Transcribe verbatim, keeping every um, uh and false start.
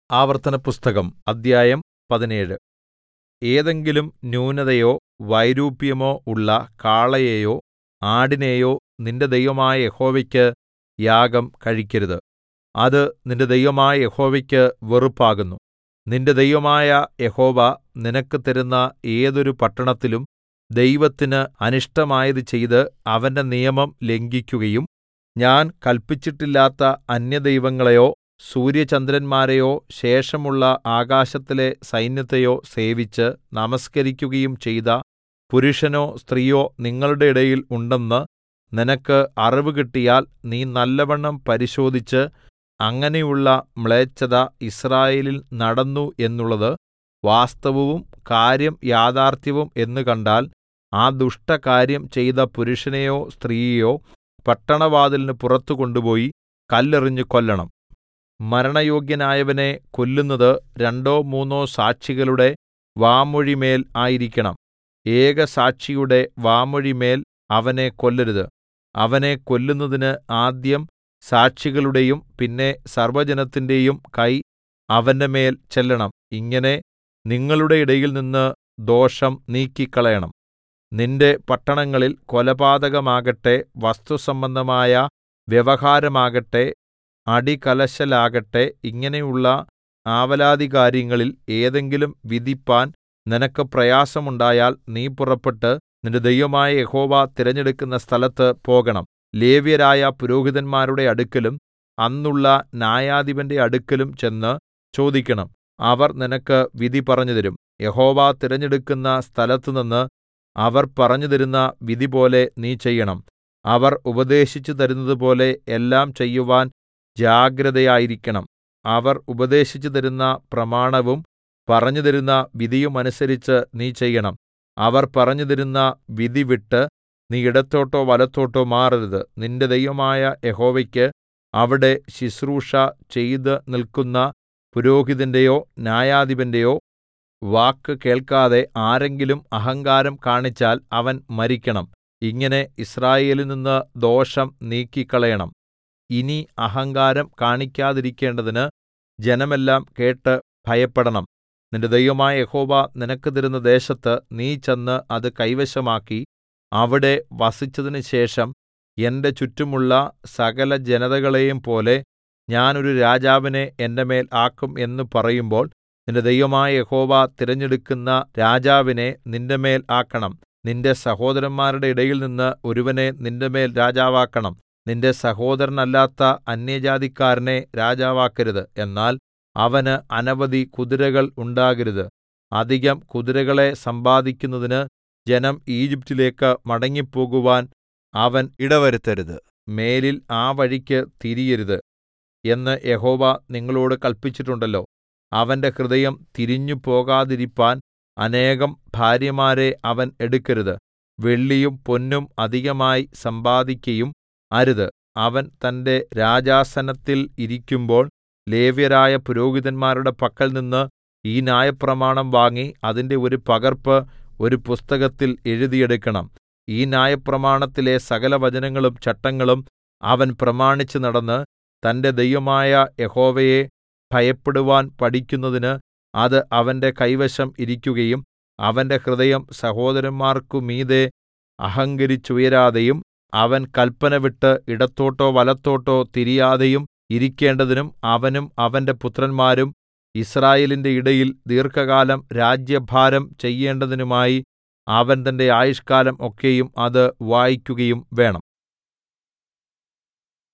ആവർത്തനപുസ്തകം അദ്ധ്യായം പതിനേഴ്. ഏതെങ്കിലും ന്യൂനതയോ വൈരൂപ്യമോ ഉള്ള കാളയെയോ ആടിനെയോ നിന്റെ ദൈവമായ യഹോവയ്ക്ക് യാഗം കഴിക്കരുത്. അത് നിന്റെ ദൈവമായ യഹോവയ്ക്ക് വെറുപ്പാകുന്നു. നിന്റെ ദൈവമായ യഹോവ നിനക്ക് തരുന്ന ഏതൊരു പട്ടണത്തിലും ദൈവത്തിന് അനിഷ്ടമായത് ചെയ്ത് അവന്റെ നിയമം ലംഘിക്കുകയും ഞാൻ കല്പിച്ചിട്ടില്ലാത്ത അന്യദൈവങ്ങളെയോ സൂര്യചന്ദ്രന്മാരെയോ ശേഷമുള്ള ആകാശത്തിലെ സൈന്യത്തെയോ സേവിച്ച് നമസ്കരിക്കുകയും ചെയ്ത പുരുഷനോ സ്ത്രീയോ നിങ്ങളുടെ ഇടയിൽ ഉണ്ടെന്ന് നിനക്ക് അറിവ് കിട്ടിയാൽ നീ നല്ലവണ്ണം പരിശോധിച്ച് അങ്ങനെയുള്ള മ്ലേച്ഛത യിസ്രായേലിൽ നടന്നു എന്നുള്ളത് വാസ്തവവും കാര്യം യാഥാർത്ഥ്യവും എന്ന് കണ്ടാൽ ആ ദുഷ്ടകാര്യം ചെയ്ത പുരുഷനെയോ സ്ത്രീയെയോ പട്ടണവാതിലിന് പുറത്ത് കൊണ്ടുപോയി കല്ലെറിഞ്ഞ് കൊല്ലണം. മരണയോഗ്യനായവനെ കൊല്ലുന്നത് രണ്ടോ മൂന്നോ സാക്ഷികളുടെ വാമൊഴിമേൽ ആയിരിക്കണം. ഏകസാക്ഷിയുടെ വാമൊഴിമേൽ അവനെ കൊല്ലരുത്. അവനെ കൊല്ലുന്നതിന് ആദ്യം സാക്ഷികളുടെയും പിന്നെ സർവ്വജനത്തിന്റെയും കൈ അവന്റെ മേൽ ചെല്ലണം. ഇങ്ങനെ നിങ്ങളുടെ ഇടയിൽനിന്ന് ദോഷം നീക്കിക്കളയണം. നിന്റെ പട്ടണങ്ങളിൽ കൊലപാതകമാകട്ടെ വസ്തുസംബന്ധമായ വ്യവഹാരമാകട്ടെ അടികലശലാകട്ടെ ഇങ്ങനെയുള്ള ആവലാധികാര്യങ്ങളിൽ ഏതെങ്കിലും വിധിപ്പാൻ നിനക്ക് പ്രയാസമുണ്ടായാൽ നീ പുറപ്പെട്ട് നിന്റെ ദൈവമായ യഹോവ തിരഞ്ഞെടുക്കുന്ന സ്ഥലത്ത് പോകണം. ലേവ്യരായ പുരോഹിതന്മാരുടെ അടുക്കലും അന്നുള്ള ന്യായാധിപന്റെ അടുക്കലും ചെന്ന് ചോദിക്കണം. അവർ നിനക്ക് വിധി പറഞ്ഞുതരും. യഹോവ തിരഞ്ഞെടുക്കുന്ന സ്ഥലത്തുനിന്ന് അവർ പറഞ്ഞുതരുന്ന വിധിപോലെ നീ ചെയ്യണം. അവർ ഉപദേശിച്ചു തരുന്നതുപോലെ എല്ലാം ചെയ്യുവാൻ ജാഗ്രതയായിരിക്കണം. അവർ ഉപദേശിച്ചു തരുന്ന പ്രമാണവും പറഞ്ഞുതരുന്ന വിധിയുമനുസരിച്ച് നീ ചെയ്യണം. അവർ പറഞ്ഞുതരുന്ന വിധി വിട്ട് നീ ഇടത്തോട്ടോ വലത്തോട്ടോ മാറരുത്. നിന്റെ ദൈവമായ യഹോവയ്ക്ക് അവിടെ ശുശ്രൂഷ ചെയ്ത് നിൽക്കുന്ന പുരോഹിതന്റെയോ ന്യായാധിപന്റെയോ വാക്ക് കേൾക്കാതെ ആരെങ്കിലും അഹങ്കാരം കാണിച്ചാൽ അവൻ മരിക്കണം. ഇങ്ങനെ യിസ്രായേലിൽ നിന്ന് ദോഷം നീക്കിക്കളയണം. ഇനി അഹങ്കാരം കാണിക്കാതിരിക്കേണ്ടതിന് ജനമെല്ലാം കേട്ട് ഭയപ്പെടണം. നിന്റെ ദൈവമായ യഹോവ നിനക്ക് തരുന്ന ദേശത്ത് നീ ചെന്ന് അത് കൈവശമാക്കി അവിടെ വസിച്ചതിന് ശേഷം എന്റെ ചുറ്റുമുള്ള സകല ജനതകളെയും പോലെ ഞാൻ ഒരു രാജാവിനെ എന്റെ മേൽ ആക്കും എന്ന് പറയുമ്പോൾ നിന്റെ ദൈവമായ യഹോവ തിരഞ്ഞെടുക്കുന്ന രാജാവിനെ നിന്റെമേൽ ആക്കണം. നിന്റെ സഹോദരന്മാരുടെ ഇടയിൽനിന്ന് ഒരുവനെ നിന്റെമേൽ രാജാവാക്കണം. നിന്റെ സഹോദരനല്ലാത്ത അന്യജാതിക്കാരനെ രാജാവാക്കരുത്. എന്നാൽ അവന് അനവധി കുതിരകൾ ഉണ്ടാകരുത്. അധികം കുതിരകളെ സമ്പാദിക്കുന്നതിന് ജനം ഈജിപ്റ്റിലേക്ക് മടങ്ങിപ്പോകുവാൻ അവൻ ഇടവരുത്തരുത്. മേലിൽ ആ വഴിക്ക് തിരിയരുത് എന്ന് യഹോവ നിങ്ങളോട് കല്പിച്ചിട്ടുണ്ടല്ലോ. അവന്റെ ഹൃദയം തിരിഞ്ഞു പോകാതിരിപ്പാൻ അനേകം ഭാര്യമാരെ അവൻ എടുക്കരുത്. വെള്ളിയും പൊന്നും അധികമായി സമ്പാദിക്കയും അരുത്. അവൻ തന്റെ രാജാസനത്തിൽ ഇരിക്കുമ്പോൾ ലേവ്യരായ പുരോഹിതന്മാരുടെ പക്കൽനിന്ന് ഈ ന്യായപ്രമാണം വാങ്ങി അതിന്റെ ഒരു പകർപ്പ് ഒരു പുസ്തകത്തിൽ എഴുതിയെടുക്കണം. ഈ ന്യായപ്രമാണത്തിലെ സകല വചനങ്ങളും ചട്ടങ്ങളും അവൻ പ്രമാണിച്ച് നടന്ന് തന്റെ ദൈവമായ യഹോവയെ ഭയപ്പെടുവാൻ പഠിക്കുന്നതിന് അത് അവന്റെ കൈവശം ഇരിക്കുകയും അവന്റെ ഹൃദയം സഹോദരന്മാർക്കു മീതെ അഹങ്കരിച്ചുയരാതെയും അവൻ കല്പന വിട്ട് ഇടത്തോട്ടോ വലത്തോട്ടോ തിരിയാതെയും ഇരിക്കേണ്ടതിനും അവനും അവന്റെ പുത്രന്മാരും യിസ്രായേലിന്റെ ഇടയിൽ ദീർഘകാലം രാജ്യഭാരം ചെയ്യേണ്ടതിനുമായി അവൻ തന്റെ ആയുഷ്കാലം ഒക്കെയും അത് വായിക്കുകയും വേണം.